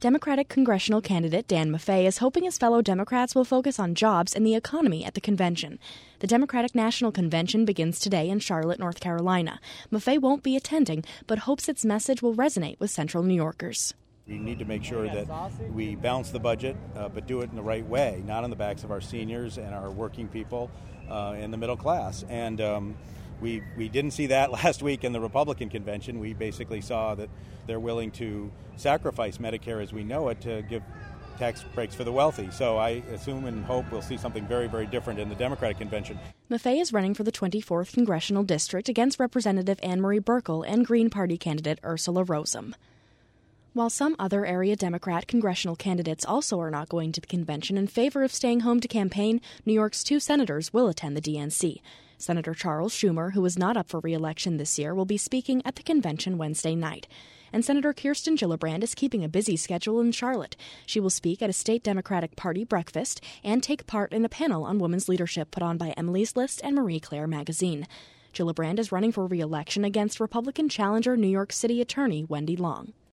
Democratic congressional candidate Dan Maffei is hoping his fellow Democrats will focus on jobs and the economy at the convention. The Democratic National Convention begins today in Charlotte, North Carolina. Maffei won't be attending, but hopes its message will resonate with Central New Yorkers. We need to make sure that we balance the budget, but do it in the right way, not on the backs of our seniors and our working people and the middle class. And we didn't see that last week in the Republican convention. We basically saw that they're willing to sacrifice Medicare as we know it to give tax breaks for the wealthy. So I assume and hope we'll see something very, very different in the Democratic convention. Maffei is running for the 24th Congressional District against Representative Anne Marie Buerkle and Green Party candidate Ursula Rosum. While some other area Democrat congressional candidates also are not going to the convention in favor of staying home to campaign, New York's 2 senators will attend the DNC. Senator Charles Schumer, who is not up for re-election this year, will be speaking at the convention Wednesday night. And Senator Kirsten Gillibrand is keeping a busy schedule in Charlotte. She will speak at a state Democratic Party breakfast and take part in a panel on women's leadership put on by Emily's List and Marie Claire magazine. Gillibrand is running for re-election against Republican challenger New York City Attorney Wendy Long.